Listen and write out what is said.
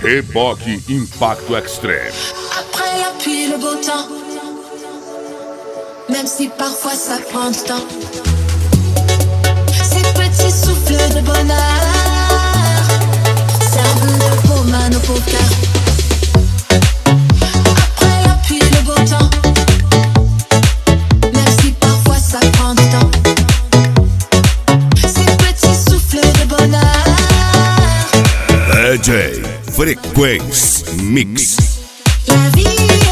Reboque Impacto Extreme. Après la pluie, le beau temps, même si parfois ça prend du temps. Ces petits souffles de bonheur servent de baume à nos pauvres cœurs. Après la pluie, le beau temps, même si parfois ça prend du temps. Ces petits souffles de bonheur. DJ Frequency Mix. La vie